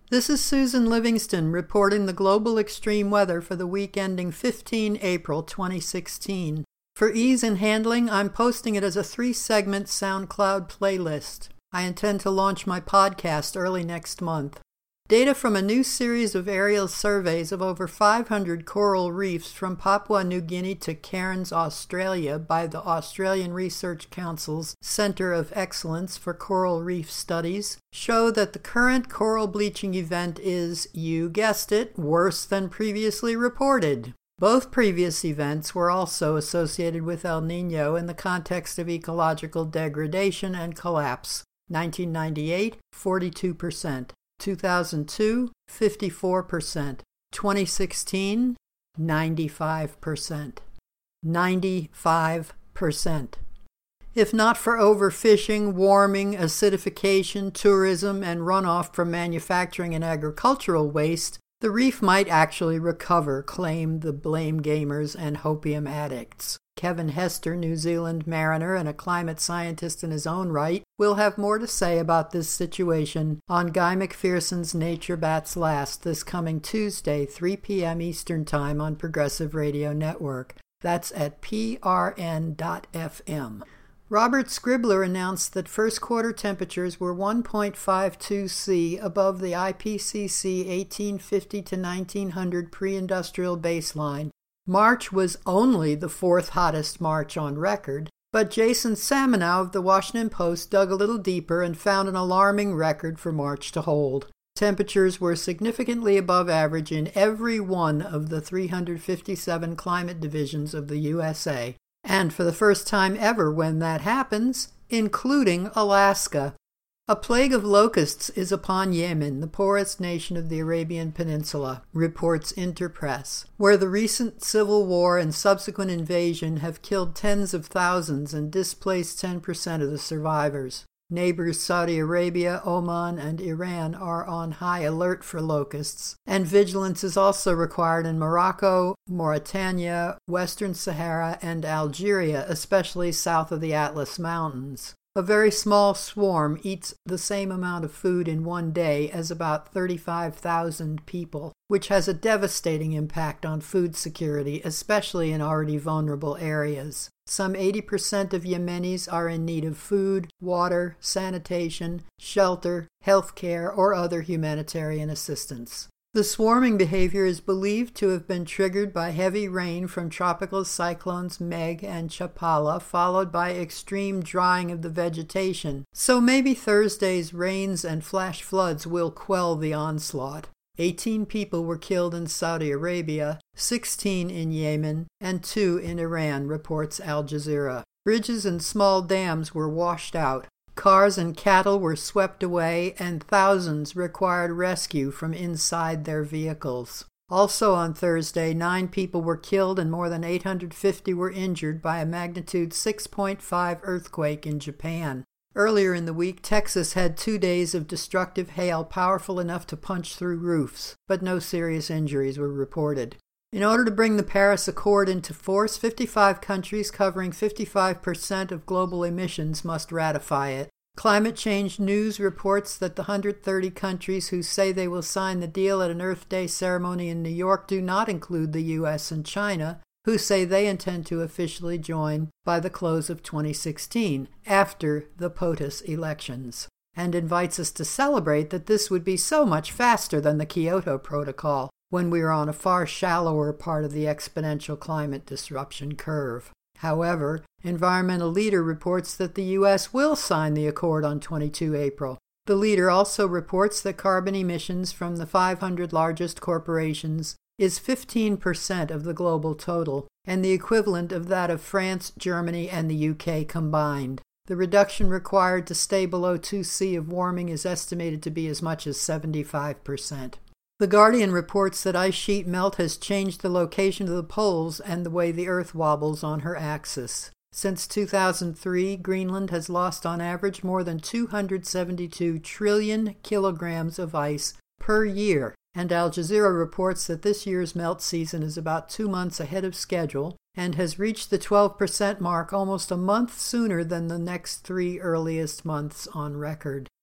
This is Susan Livingston reporting the global extreme weather for the week ending 15 April 2016. For ease in handling, I'm posting it as a 3-segment SoundCloud playlist. I intend to launch my podcast early next month. Data from a new series of aerial surveys of over 500 coral reefs from Papua New Guinea to Cairns, Australia by the Australian Research Council's Centre of Excellence for Coral Reef Studies show that the current coral bleaching event is, you guessed it, worse than previously reported. Both previous events were also associated with El Niño in the context of ecological degradation and collapse. 1998, 42%. 2002, 54%. 2016, 95%. 95%. If not for overfishing, warming, acidification, tourism, and runoff from manufacturing and agricultural waste, the reef might actually recover, claim the blame gamers and hopium addicts. Kevin Hester, New Zealand mariner and a climate scientist in his own right, will have more to say about this situation on Guy McPherson's Nature Bats Last this coming Tuesday, 3 p.m. Eastern Time on Progressive Radio Network. That's at prn.fm. Robert Scribbler announced that first quarter temperatures were 1.52 C above the IPCC 1850 to 1900 pre-industrial baseline. March was only the 4th hottest March on record, but Jason Samenow of the Washington Post dug a little deeper and found an alarming record for March to hold. Temperatures were significantly above average in every one of the 357 climate divisions of the USA, and for the first time ever when that happens, including Alaska. A plague of locusts is upon Yemen, the poorest nation of the Arabian Peninsula, reports Interpress, where the recent civil war and subsequent invasion have killed tens of thousands and displaced 10% of the survivors. Neighbors Saudi Arabia, Oman, and Iran are on high alert for locusts, and vigilance is also required in Morocco, Mauritania, Western Sahara, and Algeria, especially south of the Atlas Mountains. A very small swarm eats the same amount of food in one day as about 35,000 people, which has a devastating impact on food security, especially in already vulnerable areas. Some 80% of Yemenis are in need of food, water, sanitation, shelter, health care, or other humanitarian assistance. The swarming behavior is believed to have been triggered by heavy rain from tropical cyclones Meg and Chapala, followed by extreme drying of the vegetation, so maybe Thursday's rains and flash floods will quell the onslaught. 18 people were killed in Saudi Arabia, 16 in Yemen, and 2 in Iran, reports Al Jazeera. Bridges and small dams were washed out. Cars and cattle were swept away, and thousands required rescue from inside their vehicles. Also on Thursday, 9 people were killed and more than 850 were injured by a magnitude 6.5 earthquake in Japan. Earlier in the week, Texas had 2 days of destructive hail powerful enough to punch through roofs, but no serious injuries were reported. In order to bring the Paris Accord into force, 55 countries covering 55% of global emissions must ratify it. Climate Change News reports that the 130 countries who say they will sign the deal at an Earth Day ceremony in New York do not include the U.S. and China, who say they intend to officially join by the close of 2016, after the POTUS elections, and invites us to celebrate that this would be so much faster than the Kyoto Protocol, when we are on a far shallower part of the exponential climate disruption curve. However, Environmental Leader reports that the U.S. will sign the accord on 22 April. The Leader also reports that carbon emissions from the 500 largest corporations is 15% of the global total, and the equivalent of that of France, Germany, and the UK combined. The reduction required to stay below 2°C of warming is estimated to be as much as 75%. The Guardian reports that ice sheet melt has changed the location of the poles and the way the Earth wobbles on her axis. Since 2003, Greenland has lost on average more than 272 trillion kilograms of ice per year, and Al Jazeera reports that this year's melt season is about 2 months ahead of schedule and has reached the 12% mark almost a month sooner than the next 3 earliest months on record.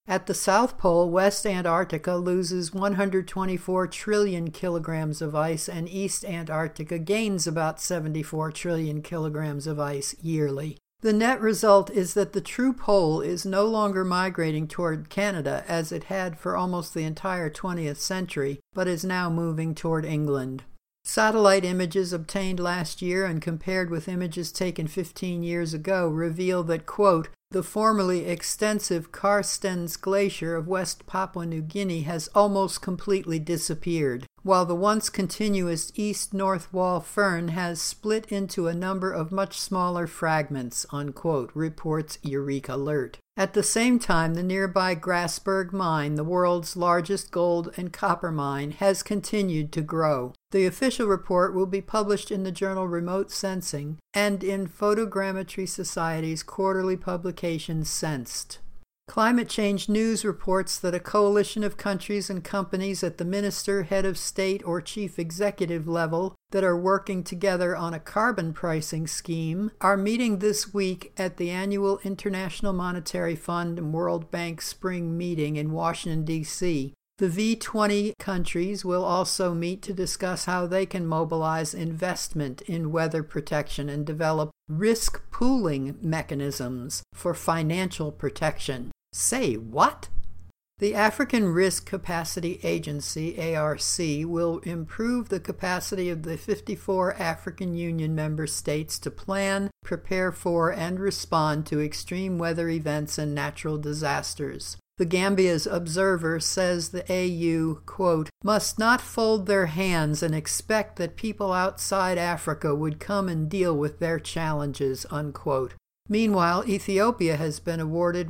At the South Pole, West Antarctica loses 124 trillion kilograms of ice, and East Antarctica gains about 74 trillion kilograms of ice yearly. The net result is that the true pole is no longer migrating toward Canada as it had for almost the entire 20th century, but is now moving toward England. Satellite images obtained last year and compared with images taken 15 years ago reveal that, quote, the formerly extensive Carstens Glacier of West Papua New Guinea has almost completely disappeared, while the once continuous east-north wall firn has split into a number of much smaller fragments, unquote, reports Eureka Alert. At the same time, the nearby Grasberg mine, the world's largest gold and copper mine, has continued to grow. The official report will be published in the journal Remote Sensing and in Photogrammetry Society's quarterly publication Sensed. Climate Change News reports that a coalition of countries and companies at the minister, head of state, or chief executive level that are working together on a carbon pricing scheme are meeting this week at the annual International Monetary Fund and World Bank spring meeting in Washington, D.C. The V20 countries will also meet to discuss how they can mobilize investment in weather protection and develop risk pooling mechanisms for financial protection. Say what? The African Risk Capacity Agency, ARC, will improve the capacity of the 54 African Union member states to plan, prepare for, and respond to extreme weather events and natural disasters. The Gambia's Observer says the AU, quote, must not fold their hands and expect that people outside Africa would come and deal with their challenges, unquote. Meanwhile, Ethiopia has been awarded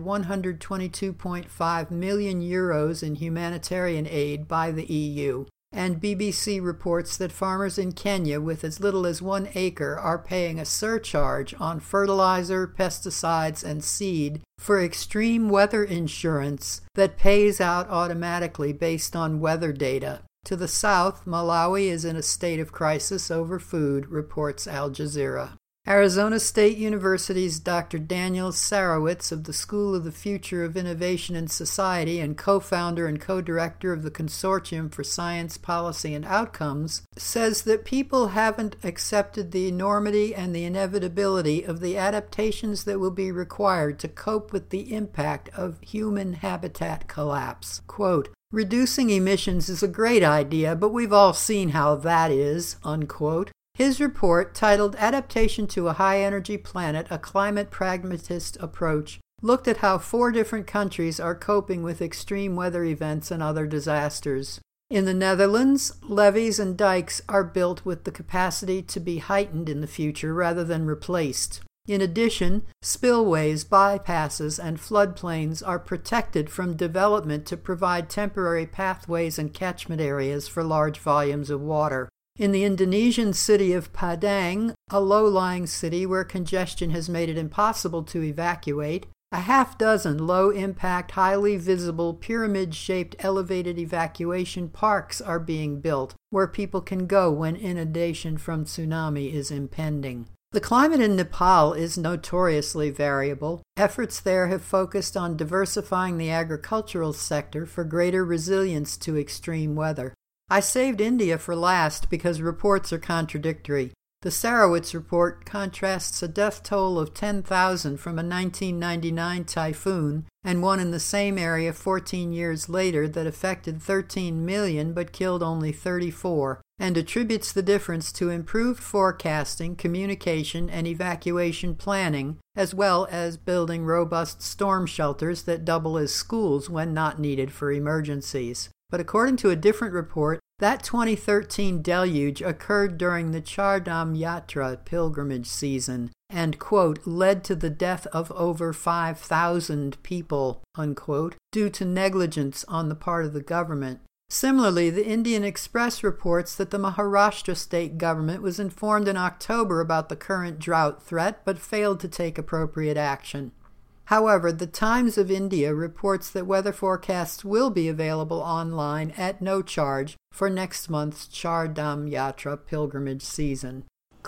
122.5 million euros in humanitarian aid by the EU, and BBC reports that farmers in Kenya with as little as 1 acre are paying a surcharge on fertilizer, pesticides, and seed for extreme weather insurance that pays out automatically based on weather data. To the south, Malawi is in a state of crisis over food, reports Al Jazeera. Arizona State University's Dr. Daniel Sarowitz of the School of the Future of Innovation and Society and co-founder and co-director of the Consortium for Science, Policy, and Outcomes says that people haven't accepted the enormity and the inevitability of the adaptations that will be required to cope with the impact of human habitat collapse. Quote, reducing emissions is a great idea, but we've all seen how that is, unquote. His report, titled Adaptation to a High-Energy Planet, a Climate Pragmatist Approach, looked at how 4 different countries are coping with extreme weather events and other disasters. In the Netherlands, levees and dikes are built with the capacity to be heightened in the future rather than replaced. In addition, spillways, bypasses, and floodplains are protected from development to provide temporary pathways and catchment areas for large volumes of water. In the Indonesian city of Padang, a low-lying city where congestion has made it impossible to evacuate, a half-dozen low-impact, highly visible, pyramid-shaped elevated evacuation parks are being built, where people can go when inundation from tsunami is impending. The climate in Nepal is notoriously variable. Efforts there have focused on diversifying the agricultural sector for greater resilience to extreme weather. I saved India for last because reports are contradictory. The Sarowitz report contrasts a death toll of 10,000 from a 1999 typhoon and one in the same area 14 years later that affected 13 million but killed only 34, and attributes the difference to improved forecasting, communication, and evacuation planning, as well as building robust storm shelters that double as schools when not needed for emergencies. But according to a different report, that 2013 deluge occurred during the Char Dham Yatra pilgrimage season and, quote, led to the death of over 5,000 people, unquote, due to negligence on the part of the government. Similarly, the Indian Express reports that the Maharashtra state government was informed in October about the current drought threat but failed to take appropriate action. However, the Times of India reports that weather forecasts will be available online at no charge for next month's Char Dham Yatra pilgrimage season.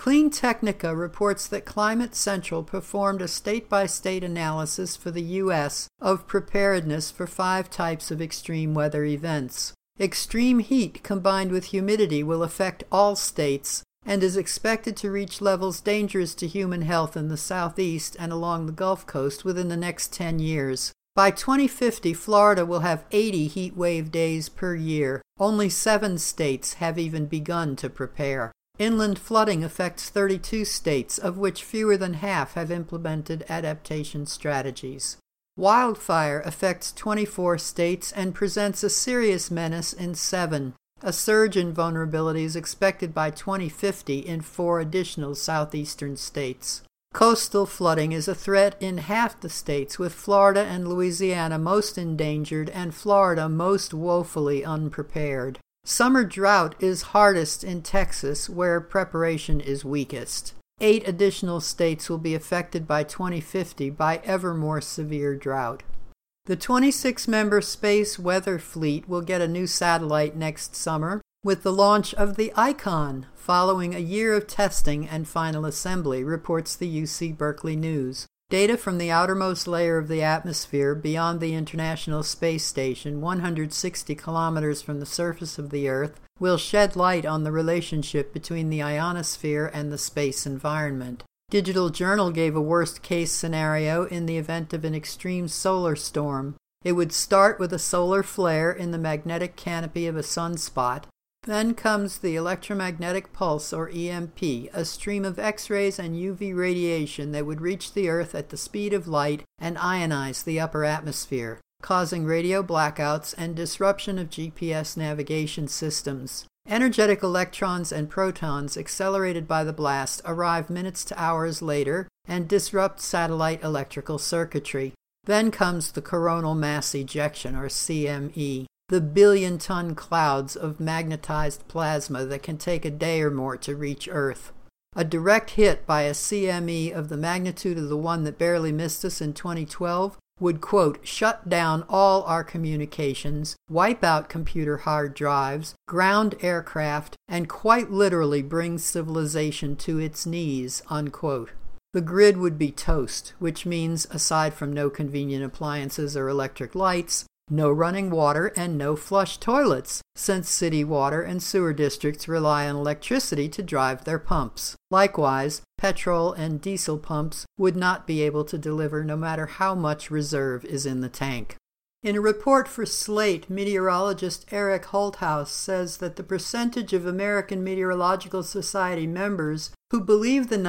Clean Technica reports that Climate Central performed a state-by-state analysis for the U.S. of preparedness for 5 types of extreme weather events. Extreme heat combined with humidity will affect all states and is expected to reach levels dangerous to human health in the southeast and along the Gulf Coast within the next 10 years. By 2050, Florida will have 80 heat wave days per year. Only 7 states have even begun to prepare. Inland flooding affects 32 states, of which fewer than half have implemented adaptation strategies. Wildfire affects 24 states and presents a serious menace in 7. A surge in vulnerability is expected by 2050 in 4 additional southeastern states. Coastal flooding is a threat in half the states, with Florida and Louisiana most endangered and Florida most woefully unprepared. Summer drought is hardest in Texas, where preparation is weakest. 8 additional states will be affected by 2050 by ever more severe drought. The 26-member Space Weather Fleet will get a new satellite next summer, with the launch of the Icon, following a year of testing and final assembly, reports the UC Berkeley News. Data from the outermost layer of the atmosphere beyond the International Space Station, 160 kilometers from the surface of the Earth, will shed light on the relationship between the ionosphere and the space environment. Digital Journal gave a worst-case scenario in the event of an extreme solar storm. It would start with a solar flare in the magnetic canopy of a sunspot. Then comes the electromagnetic pulse, or EMP, a stream of X-rays and UV radiation that would reach the Earth at the speed of light and ionize the upper atmosphere, causing radio blackouts and disruption of GPS navigation systems. Energetic electrons and protons, accelerated by the blast, arrive minutes to hours later and disrupt satellite electrical circuitry. Then comes the coronal mass ejection, or CME. The billion-ton clouds of magnetized plasma that can take a day or more to reach Earth. A direct hit by a CME of the magnitude of the one that barely missed us in 2012 would, quote, shut down all our communications, wipe out computer hard drives, ground aircraft, and quite literally bring civilization to its knees, unquote. The grid would be toast, which means, aside from no convenient appliances or electric lights, no running water and no flush toilets, since city water and sewer districts rely on electricity to drive their pumps. Likewise, petrol and diesel pumps would not be able to deliver no matter how much reserve is in the tank. In a report for Slate, meteorologist Eric Holthaus says that the percentage of American Meteorological Society members who believe the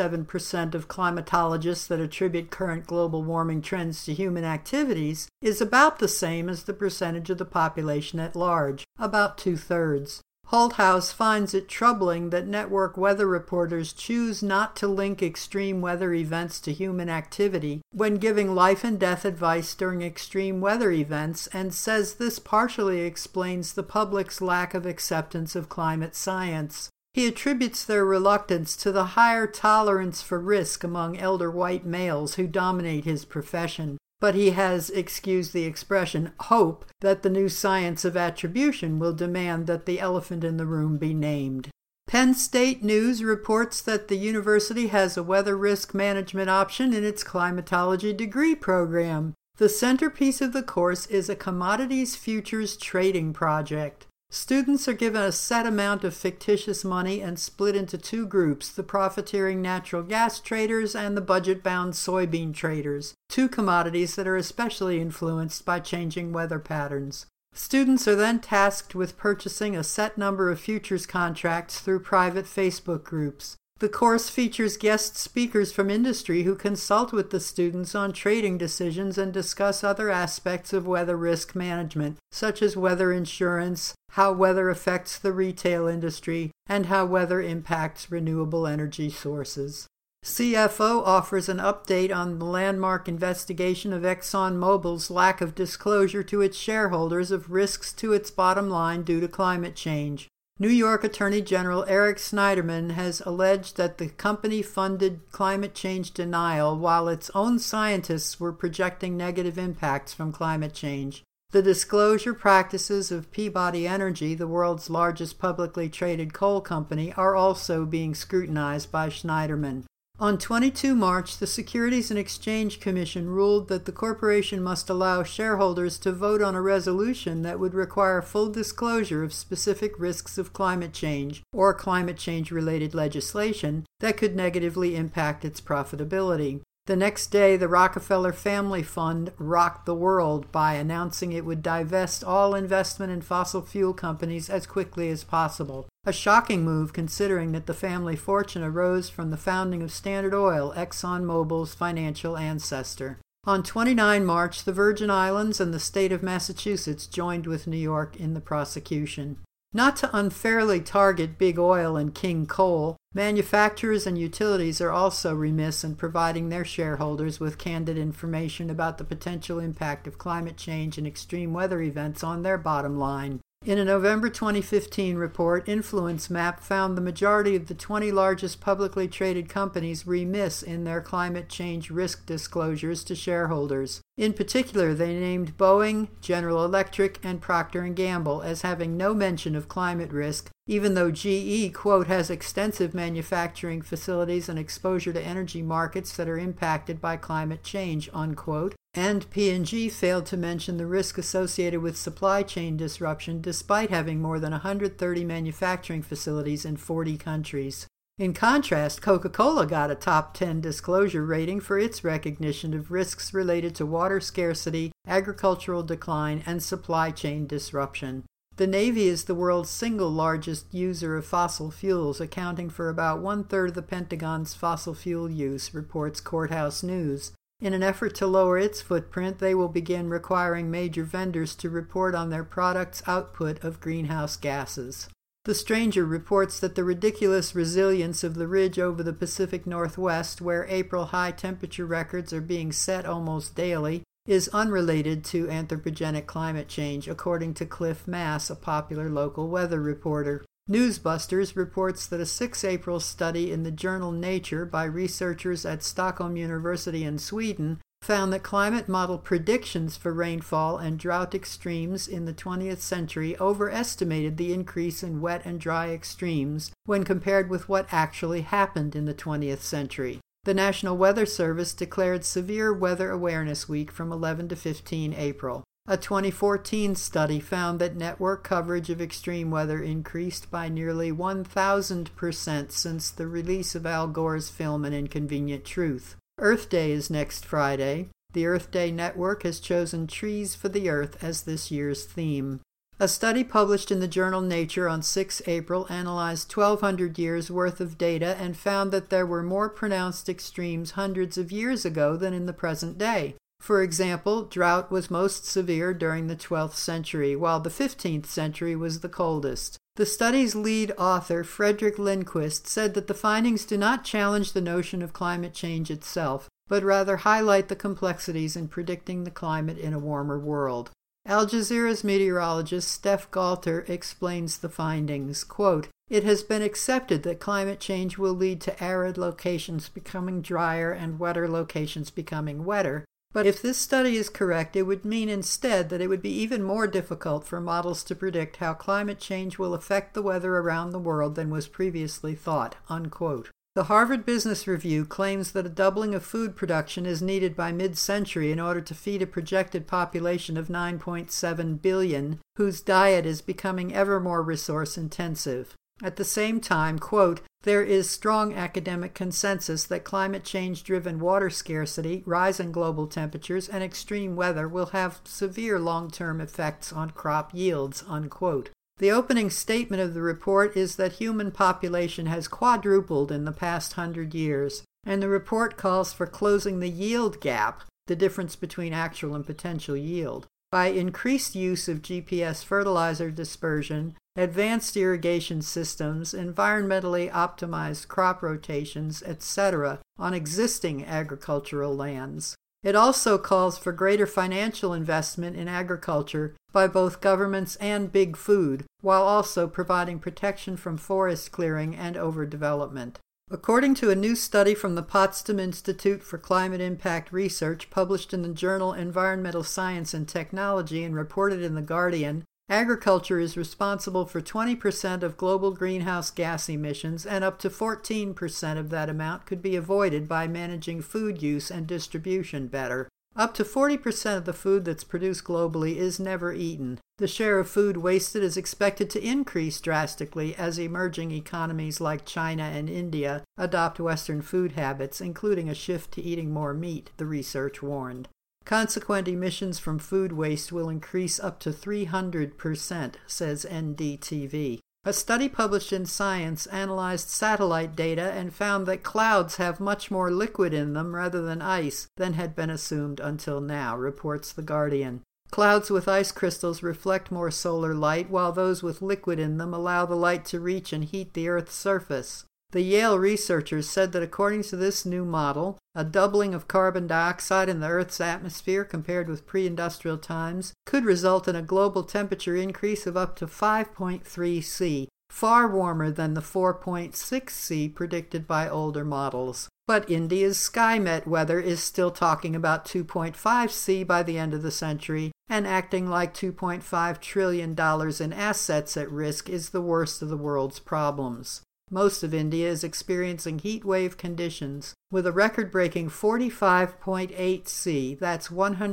97% of climatologists that attribute current global warming trends to human activities is about the same as the percentage of the population at large, about 2/3. Holthaus finds it troubling that network weather reporters choose not to link extreme weather events to human activity when giving life and death advice during extreme weather events, and says this partially explains the public's lack of acceptance of climate science. He attributes their reluctance to the higher tolerance for risk among elder white males who dominate his profession. But he has, excuse the expression, hope that the new science of attribution will demand that the elephant in the room be named. Penn State News reports that the university has a weather risk management option in its climatology degree program. The centerpiece of the course is a commodities futures trading project. Students are given a set amount of fictitious money and split into 2 groups, the profiteering natural gas traders and the budget-bound soybean traders, 2 commodities that are especially influenced by changing weather patterns. Students are then tasked with purchasing a set number of futures contracts through private Facebook groups. The course features guest speakers from industry who consult with the students on trading decisions and discuss other aspects of weather risk management, such as weather insurance, how weather affects the retail industry, and how weather impacts renewable energy sources. CFO offers an update on the landmark investigation of ExxonMobil's lack of disclosure to its shareholders of risks to its bottom line due to climate change. New York Attorney General Eric Schneiderman has alleged that the company funded climate change denial while its own scientists were projecting negative impacts from climate change. The disclosure practices of Peabody Energy, the world's largest publicly traded coal company, are also being scrutinized by Schneiderman. On 22 March, the Securities and Exchange Commission ruled that the corporation must allow shareholders to vote on a resolution that would require full disclosure of specific risks of climate change or climate change-related legislation that could negatively impact its profitability. The next day, the Rockefeller Family Fund rocked the world by announcing it would divest all investment in fossil fuel companies as quickly as possible. A shocking move considering that the family fortune arose from the founding of Standard Oil, ExxonMobil's financial ancestor. On 29 March, the Virgin Islands and the state of Massachusetts joined with New York in the prosecution. Not to unfairly target big oil and king coal, manufacturers and utilities are also remiss in providing their shareholders with candid information about the potential impact of climate change and extreme weather events on their bottom line. In a November 2015 report, InfluenceMap found the majority of the 20 largest publicly traded companies remiss in their climate change risk disclosures to shareholders. In particular, they named Boeing, General Electric, and Procter & Gamble as having no mention of climate risk, even though GE, quote, has extensive manufacturing facilities and exposure to energy markets that are impacted by climate change, unquote. And P&G failed to mention the risk associated with supply chain disruption despite having more than 130 manufacturing facilities in 40 countries. In contrast, Coca-Cola got a top 10 disclosure rating for its recognition of risks related to water scarcity, agricultural decline, and supply chain disruption. The Navy is the world's single largest user of fossil fuels, accounting for about 1/3 of the Pentagon's fossil fuel use, reports Courthouse News. In an effort to lower its footprint, they will begin requiring major vendors to report on their products' output of greenhouse gases. The Stranger reports that the ridiculous resilience of the ridge over the Pacific Northwest, where April high temperature records are being set almost daily, is unrelated to anthropogenic climate change, according to Cliff Mass, a popular local weather reporter. Newsbusters reports that a 6 April study in the journal Nature by researchers at Stockholm University in Sweden found that climate model predictions for rainfall and drought extremes in the 20th century overestimated the increase in wet and dry extremes when compared with what actually happened in the 20th century. The National Weather Service declared Severe Weather Awareness Week from 11 to 15 April. A 2014 study found that network coverage of extreme weather increased by nearly 1,000% since the release of Al Gore's film An Inconvenient Truth. Earth Day is next Friday. The Earth Day Network has chosen Trees for the Earth as this year's theme. A study published in the journal Nature on 6 April analyzed 1,200 years' worth of data and found that there were more pronounced extremes hundreds of years ago than in the present day. For example, drought was most severe during the 12th century, while the 15th century was the coldest. The study's lead author, Frederick Lindquist, said that the findings do not challenge the notion of climate change itself, but rather highlight the complexities in predicting the climate in a warmer world. Al Jazeera's meteorologist Steph Galter explains the findings. Quote, "It has been accepted that climate change will lead to arid locations becoming drier and wetter locations becoming wetter. But if this study is correct, it would mean instead that it would be even more difficult for models to predict how climate change will affect the weather around the world than was previously thought." Unquote. The Harvard Business Review claims that a doubling of food production is needed by mid-century in order to feed a projected population of 9.7 billion, whose diet is becoming ever more resource-intensive. At the same time, quote, "There is strong academic consensus that climate change-driven water scarcity, rising global temperatures, and extreme weather will have severe long-term effects on crop yields." Unquote. The opening statement of the report is that human population has quadrupled in the past 100 years, and the report calls for closing the yield gap, the difference between actual and potential yield, by increased use of GPS fertilizer dispersion, advanced irrigation systems, environmentally optimized crop rotations, etc., on existing agricultural lands. It also calls for greater financial investment in agriculture by both governments and Big Food, while also providing protection from forest clearing and overdevelopment. According to a new study from the Potsdam Institute for Climate Impact Research published in the journal Environmental Science and Technology and reported in The Guardian, agriculture is responsible for 20% of global greenhouse gas emissions, and up to 14% of that amount could be avoided by managing food use and distribution better. Up to 40% of the food that's produced globally is never eaten. The share of food wasted is expected to increase drastically as emerging economies like China and India adopt Western food habits, including a shift to eating more meat, the research warned. Consequent emissions from food waste will increase up to 300%, says NDTV. A study published in Science analyzed satellite data and found that clouds have much more liquid in them rather than ice than had been assumed until now, reports The Guardian. Clouds with ice crystals reflect more solar light, while those with liquid in them allow the light to reach and heat the Earth's surface. The Yale researchers said that according to this new model, a doubling of carbon dioxide in the Earth's atmosphere compared with pre-industrial times could result in a global temperature increase of up to 5.3 C, far warmer than the 4.6 C predicted by older models. But India's SkyMet weather is still talking about 2.5 C by the end of the century, and acting like $2.5 trillion in assets at risk is the worst of the world's problems. Most of India is experiencing heat wave conditions, with a record-breaking 45.8 C, that's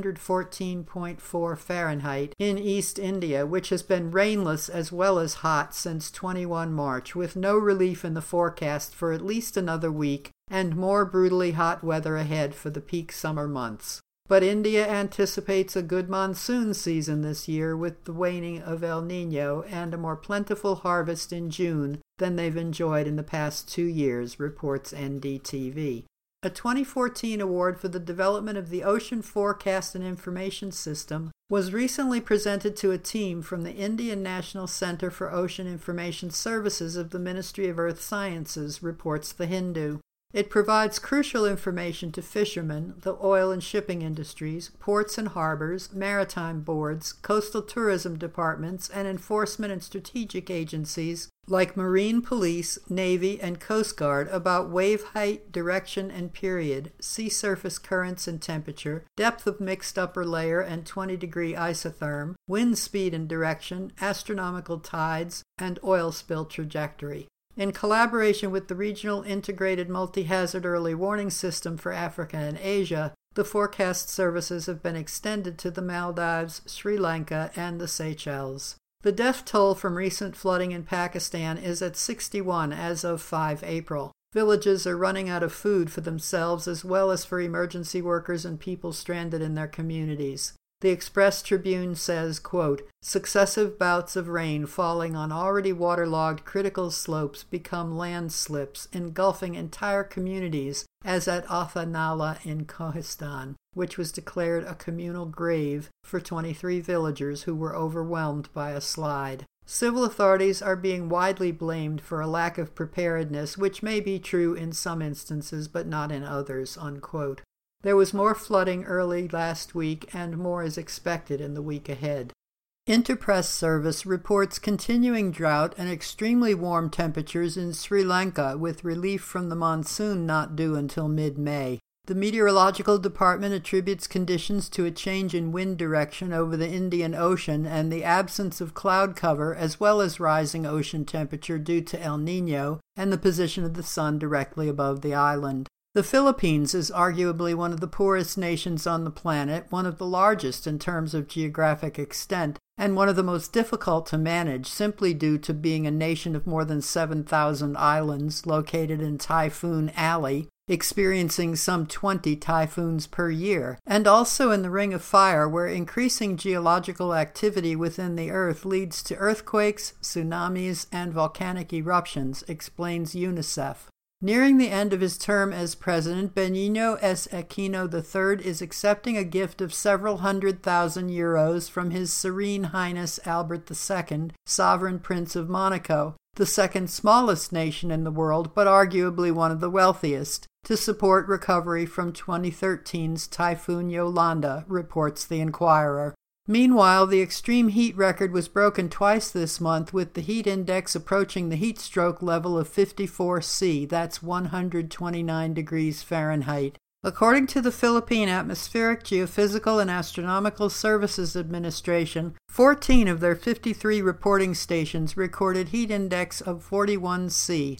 114.4 Fahrenheit, in East India, which has been rainless as well as hot since 21 March, with no relief in the forecast for at least another week, and more brutally hot weather ahead for the peak summer months. But India anticipates a good monsoon season this year with the waning of El Niño and a more plentiful harvest in June than they've enjoyed in the past 2 years, reports NDTV. A 2014 award for the development of the Ocean Forecast and Information System was recently presented to a team from the Indian National Center for Ocean Information Services of the Ministry of Earth Sciences, reports The Hindu. It provides crucial information to fishermen, the oil and shipping industries, ports and harbors, maritime boards, coastal tourism departments, and enforcement and strategic agencies like Marine Police, Navy, and Coast Guard about wave height, direction and period, sea surface currents and temperature, depth of mixed upper layer and 20-degree isotherm, wind speed and direction, astronomical tides, and oil spill trajectory. In collaboration with the Regional Integrated Multi-Hazard Early Warning System for Africa and Asia, the forecast services have been extended to the Maldives, Sri Lanka, and the Seychelles. The death toll from recent flooding in Pakistan is at 61 as of 5 April. Villages are running out of food for themselves as well as for emergency workers and people stranded in their communities. The Express Tribune says, quote, "Successive bouts of rain falling on already waterlogged critical slopes become landslips, engulfing entire communities, as at Athanala in Kohistan, which was declared a communal grave for 23 villagers who were overwhelmed by a slide. Civil authorities are being widely blamed for a lack of preparedness, which may be true in some instances but not in others," unquote. There was more flooding early last week, and more is expected in the week ahead. Interpress Service reports continuing drought and extremely warm temperatures in Sri Lanka, with relief from the monsoon not due until mid-May. The Meteorological Department attributes conditions to a change in wind direction over the Indian Ocean and the absence of cloud cover, as well as rising ocean temperature due to El Niño and the position of the sun directly above the island. The Philippines is arguably one of the poorest nations on the planet, one of the largest in terms of geographic extent, and one of the most difficult to manage simply due to being a nation of more than 7,000 islands located in Typhoon Alley, experiencing some 20 typhoons per year, and also in the Ring of Fire, where increasing geological activity within the Earth leads to earthquakes, tsunamis, and volcanic eruptions, explains UNICEF. Nearing the end of his term as president, Benigno S. Aquino III is accepting a gift of several €100,000 from His Serene Highness Albert II, Sovereign Prince of Monaco, the second smallest nation in the world, but arguably one of the wealthiest, to support recovery from 2013's Typhoon Yolanda, reports the Inquirer. Meanwhile, the extreme heat record was broken twice this month, with the heat index approaching the heat stroke level of 54 C, that's 129 degrees Fahrenheit. According to the Philippine Atmospheric, Geophysical, and Astronomical Services Administration, 14 of their 53 reporting stations recorded heat index of 41 C,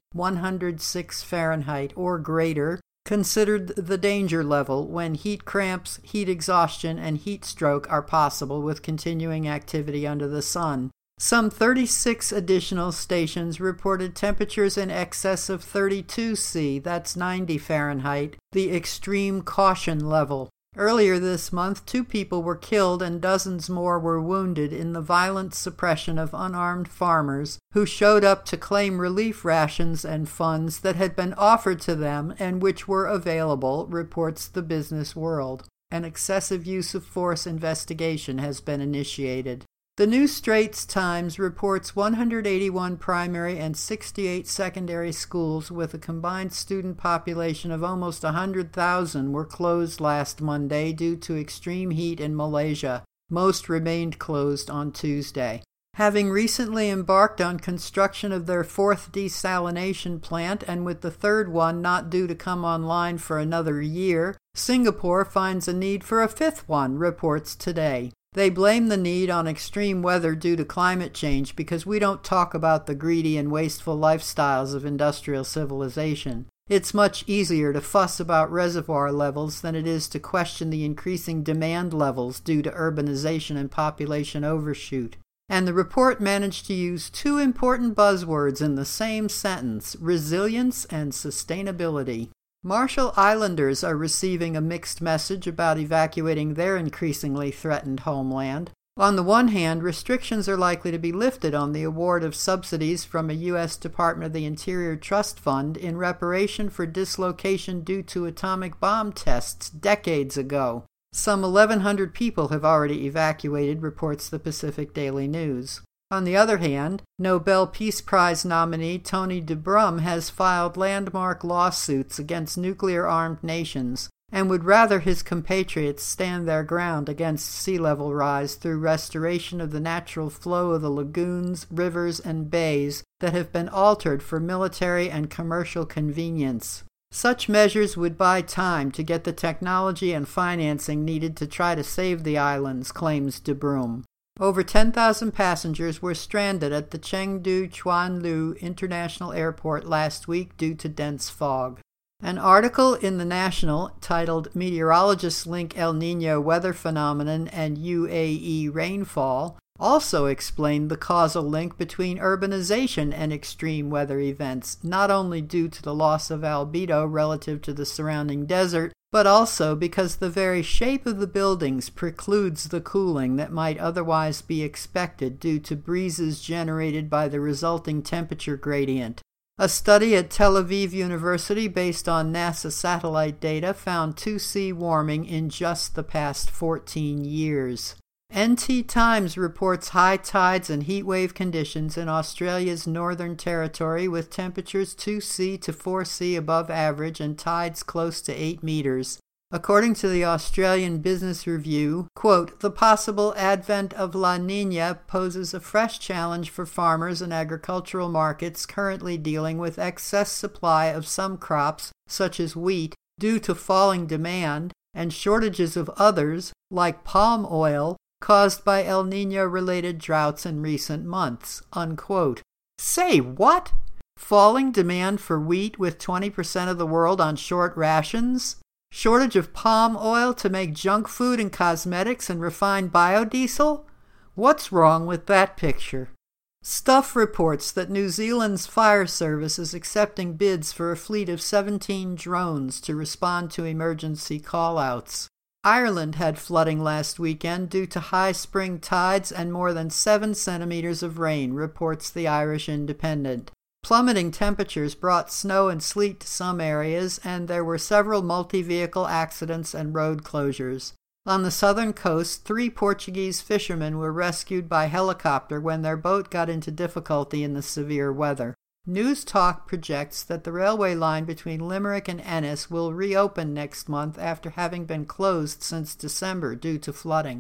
106 Fahrenheit, or greater, considered the danger level when heat cramps, heat exhaustion, and heat stroke are possible with continuing activity under the sun. Some 36 additional stations reported temperatures in excess of 32 C, that's 90 Fahrenheit, the extreme caution level. Earlier this month, 2 people were killed and dozens more were wounded in the violent suppression of unarmed farmers who showed up to claim relief rations and funds that had been offered to them and which were available, reports the Business World. An excessive use of force investigation has been initiated. The New Straits Times reports 181 primary and 68 secondary schools with a combined student population of almost 100,000 were closed last Monday due to extreme heat in Malaysia. Most remained closed on Tuesday. Having recently embarked on construction of their 4th desalination plant and with the 3rd one not due to come online for another year, Singapore finds a need for a 5th one, reports Today. They blame the need on extreme weather due to climate change because we don't talk about the greedy and wasteful lifestyles of industrial civilization. It's much easier to fuss about reservoir levels than it is to question the increasing demand levels due to urbanization and population overshoot. And the report managed to use 2 important buzzwords in the same sentence: resilience and sustainability. Marshall Islanders are receiving a mixed message about evacuating their increasingly threatened homeland. On the one hand, restrictions are likely to be lifted on the award of subsidies from a U.S. Department of the Interior trust fund in reparation for dislocation due to atomic bomb tests decades ago. Some 1,100 people have already evacuated, reports the Pacific Daily News. On the other hand, Nobel Peace Prize nominee Tony DeBrum has filed landmark lawsuits against nuclear-armed nations and would rather his compatriots stand their ground against sea level rise through restoration of the natural flow of the lagoons, rivers, and bays that have been altered for military and commercial convenience. Such measures would buy time to get the technology and financing needed to try to save the islands, claims DeBrum. Over 10,000 passengers were stranded at the Chengdu Chuanlu International Airport last week due to dense fog. An article in The National titled "Meteorologists Link El Niño Weather Phenomenon and UAE Rainfall" also explained the causal link between urbanization and extreme weather events, not only due to the loss of albedo relative to the surrounding desert, but also because the very shape of the buildings precludes the cooling that might otherwise be expected due to breezes generated by the resulting temperature gradient. A study at Tel Aviv University based on NASA satellite data found 2°C warming in just the past 14 years. NT Times reports high tides and heatwave conditions in Australia's Northern Territory with temperatures 2°C to 4°C above average and tides close to 8 meters. According to the Australian Business Review, quote, "The possible advent of La Niña poses a fresh challenge for farmers and agricultural markets currently dealing with excess supply of some crops, such as wheat, due to falling demand, and shortages of others, like palm oil, caused by El Niño-related droughts in recent months," unquote. Say what? Falling demand for wheat with 20% of the world on short rations? Shortage of palm oil to make junk food and cosmetics and refined biodiesel? What's wrong with that picture? Stuff reports that New Zealand's fire service is accepting bids for a fleet of 17 drones to respond to emergency call-outs. Ireland had flooding last weekend due to high spring tides and more than 7 centimeters of rain, reports the Irish Independent. Plummeting temperatures brought snow and sleet to some areas, and there were several multi-vehicle accidents and road closures. On the southern coast, 3 Portuguese fishermen were rescued by helicopter when their boat got into difficulty in the severe weather. News Talk projects that the railway line between Limerick and Ennis will reopen next month after having been closed since December due to flooding.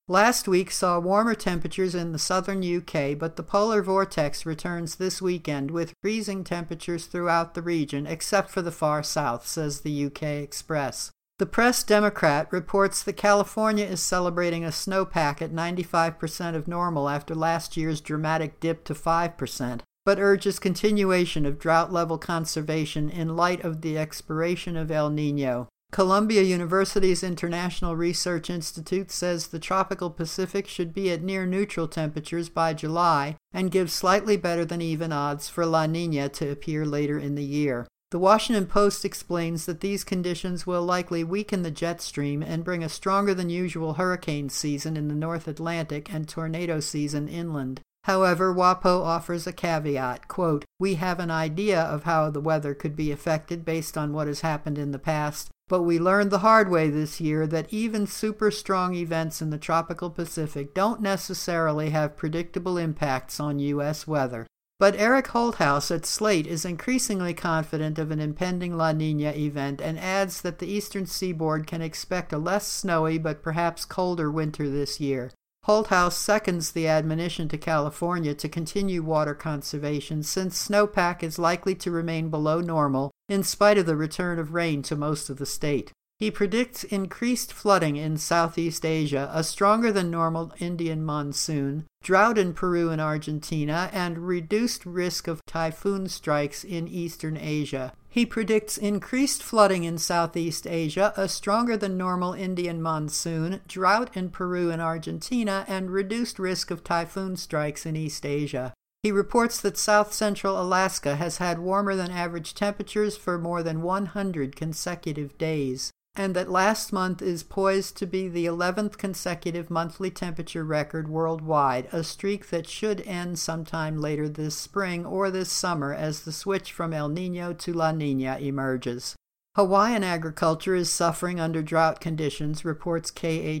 Last week saw warmer temperatures in the southern UK, but the polar vortex returns this weekend with freezing temperatures throughout the region, except for the far south, says the UK Express. The Press Democrat reports that California is celebrating a snowpack at 95% of normal after last year's dramatic dip to 5%, but urges continuation of drought-level conservation in light of the expiration of El Niño. Columbia University's International Research Institute says the tropical Pacific should be at near neutral temperatures by July and gives slightly better than even odds for La Niña to appear later in the year. The Washington Post explains that these conditions will likely weaken the jet stream and bring a stronger than usual hurricane season in the North Atlantic and tornado season inland. However, WAPO offers a caveat, quote, "We have an idea of how the weather could be affected based on what has happened in the past, but we learned the hard way this year that even super strong events in the tropical Pacific don't necessarily have predictable impacts on U.S. weather." But Eric Holthaus at Slate is increasingly confident of an impending La Niña event and adds that the eastern seaboard can expect a less snowy but perhaps colder winter this year. Holthaus seconds the admonition to California to continue water conservation since snowpack is likely to remain below normal in spite of the return of rain to most of the state. He predicts increased flooding in Southeast Asia, a stronger than normal Indian monsoon, drought in Peru and Argentina, and reduced risk of typhoon strikes in Eastern Asia. He predicts increased flooding in Southeast Asia, a stronger than normal Indian monsoon, drought in Peru and Argentina, and reduced risk of typhoon strikes in East Asia. He reports that south-central Alaska has had warmer than average temperatures for more than 100 consecutive days, and that last month is poised to be the 11th consecutive monthly temperature record worldwide, a streak that should end sometime later this spring or this summer as the switch from El Niño to La Niña emerges. Hawaiian agriculture is suffering under drought conditions, reports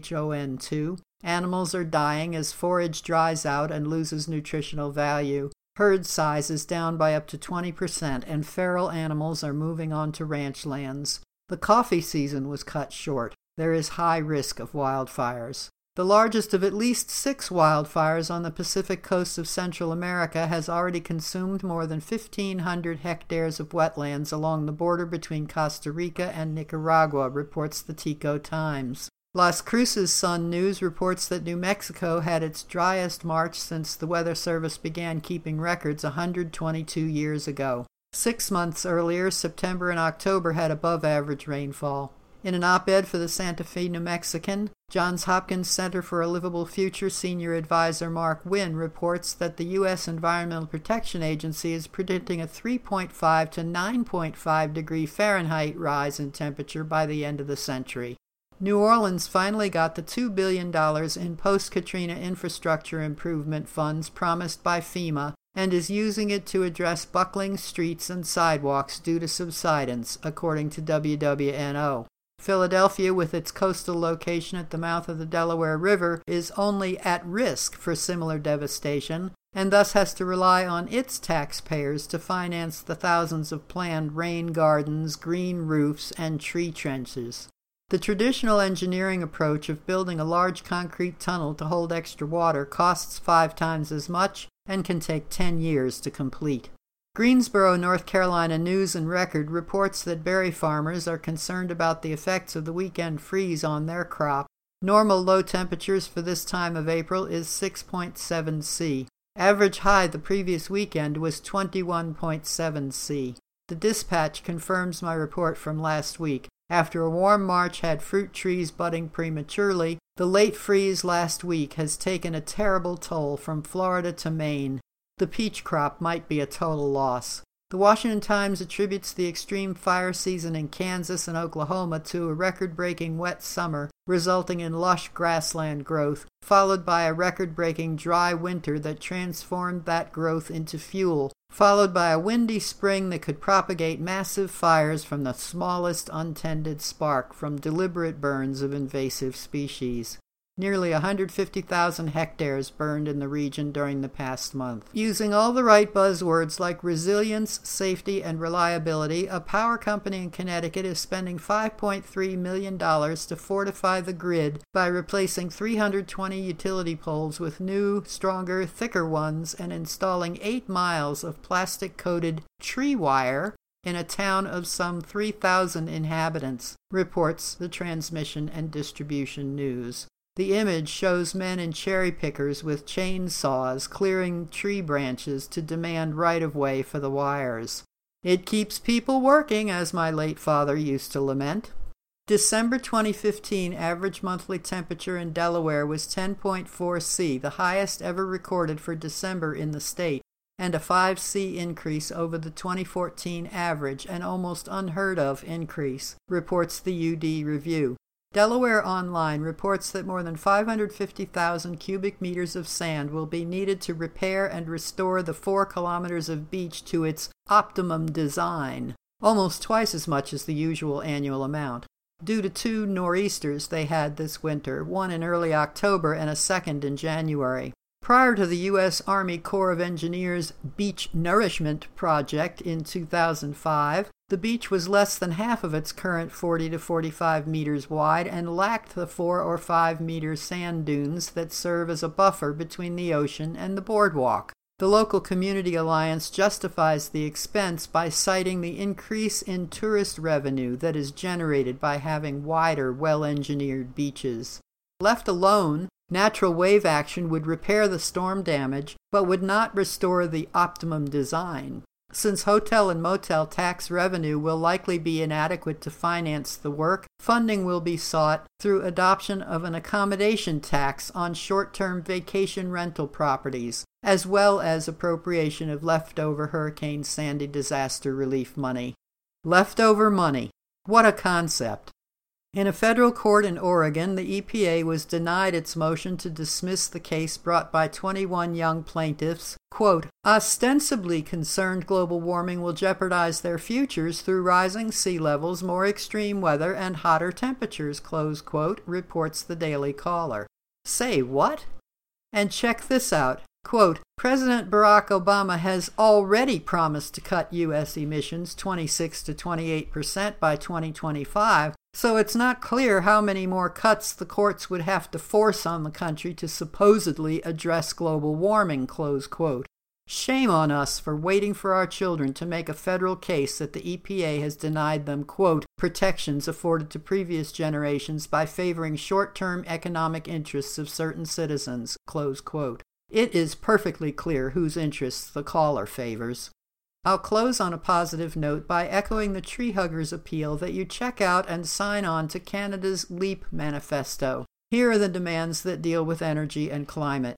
KHON2. Animals are dying as forage dries out and loses nutritional value. Herd size is down by up to 20%, and feral animals are moving on to ranch lands. The coffee season was cut short. There is high risk of wildfires. The largest of at least 6 wildfires on the Pacific coast of Central America has already consumed more than 1,500 hectares of wetlands along the border between Costa Rica and Nicaragua, reports the Tico Times. Las Cruces Sun News reports that New Mexico had its driest March since the Weather Service began keeping records 122 years ago. 6 months earlier, September and October had above-average rainfall. In an op-ed for the Santa Fe New Mexican, Johns Hopkins Center for a Livable Future senior advisor Mark Wynn reports that the U.S. Environmental Protection Agency is predicting a 3.5 to 9.5 degree Fahrenheit rise in temperature by the end of the century. New Orleans finally got the $2 billion in post-Katrina infrastructure improvement funds promised by FEMA and is using it to address buckling streets and sidewalks due to subsidence, according to WWNO. Philadelphia, with its coastal location at the mouth of the Delaware River, is only at risk for similar devastation, and thus has to rely on its taxpayers to finance the thousands of planned rain gardens, green roofs, and tree trenches. The traditional engineering approach of building a large concrete tunnel to hold extra water costs 5 times as much and can take 10 years to complete. Greensboro, North Carolina News and Record reports that berry farmers are concerned about the effects of the weekend freeze on their crop. Normal low temperatures for this time of April is 6.7 C. Average high the previous weekend was 21.7 C. The Dispatch confirms my report from last week. After a warm March had fruit trees budding prematurely, the late freeze last week has taken a terrible toll from Florida to Maine. The peach crop might be a total loss. The Washington Times attributes the extreme fire season in Kansas and Oklahoma to a record-breaking wet summer, resulting in lush grassland growth, followed by a record-breaking dry winter that transformed that growth into fuel, followed by a windy spring that could propagate massive fires from the smallest untended spark from deliberate burns of invasive species. Nearly 150,000 hectares burned in the region during the past month. Using all the right buzzwords like resilience, safety, and reliability, a power company in Connecticut is spending $5.3 million to fortify the grid by replacing 320 utility poles with new, stronger, thicker ones and installing 8 miles of plastic-coated tree wire in a town of some 3,000 inhabitants, reports the Transmission and Distribution News. The image shows men in cherry pickers with chainsaws clearing tree branches to demand right-of-way for the wires. It keeps people working, as my late father used to lament. December 2015 average monthly temperature in Delaware was 10.4 C, the highest ever recorded for December in the state, and a 5 C increase over the 2014 average, an almost unheard of increase, reports the UD Review. Delaware Online reports that more than 550,000 cubic meters of sand will be needed to repair and restore the 4 kilometers of beach to its optimum design, almost twice as much as the usual annual amount, due to 2 nor'easters they had this winter, one in early October and a second in January. Prior to the U.S. Army Corps of Engineers Beach Nourishment Project in 2005, the beach was less than half of its current 40 to 45 meters wide and lacked the 4 or 5 meter sand dunes that serve as a buffer between the ocean and the boardwalk. The local community alliance justifies the expense by citing the increase in tourist revenue that is generated by having wider, well-engineered beaches. Left alone, natural wave action would repair the storm damage, but would not restore the optimum design. Since hotel and motel tax revenue will likely be inadequate to finance the work, funding will be sought through adoption of an accommodation tax on short-term vacation rental properties, as well as appropriation of leftover Hurricane Sandy disaster relief money. Leftover money. What a concept. In a federal court in Oregon, the EPA was denied its motion to dismiss the case brought by 21 young plaintiffs, quote, ostensibly concerned global warming will jeopardize their futures through rising sea levels, more extreme weather, and hotter temperatures, close quote, reports the Daily Caller. Say what? And check this out. Quote, President Barack Obama has already promised to cut U.S. emissions 26 to 28% by 2025, so it's not clear how many more cuts the courts would have to force on the country to supposedly address global warming, close quote. Shame on us for waiting for our children to make a federal case that the EPA has denied them, quote, protections afforded to previous generations by favoring short-term economic interests of certain citizens, close quote. It is perfectly clear whose interests the caller favors. I'll close on a positive note by echoing the tree huggers' appeal that you check out and sign on to Canada's LEAP manifesto. Here are the demands that deal with energy and climate.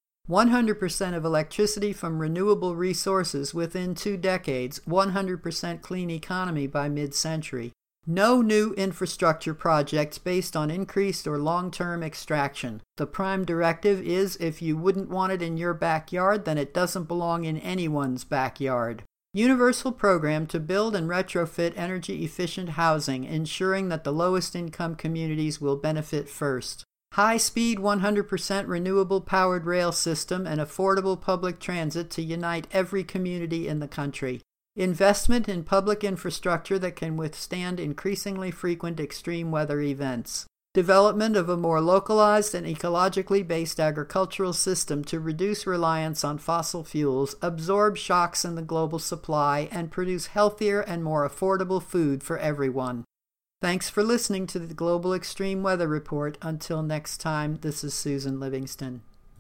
100% of electricity from renewable resources within 2 decades, 100% clean economy by mid-century. No new infrastructure projects based on increased or long-term extraction. The prime directive is if you wouldn't want it in your backyard, then it doesn't belong in anyone's backyard. Universal program to build and retrofit energy-efficient housing, ensuring that the lowest-income communities will benefit first. High-speed 100% renewable-powered rail system and affordable public transit to unite every community in the country. Investment in public infrastructure that can withstand increasingly frequent extreme weather events. Development of a more localized and ecologically based agricultural system to reduce reliance on fossil fuels, absorb shocks in the global supply, and produce healthier and more affordable food for everyone. Thanks for listening to the Global Extreme Weather Report. Until next time, this is Susan Livingston.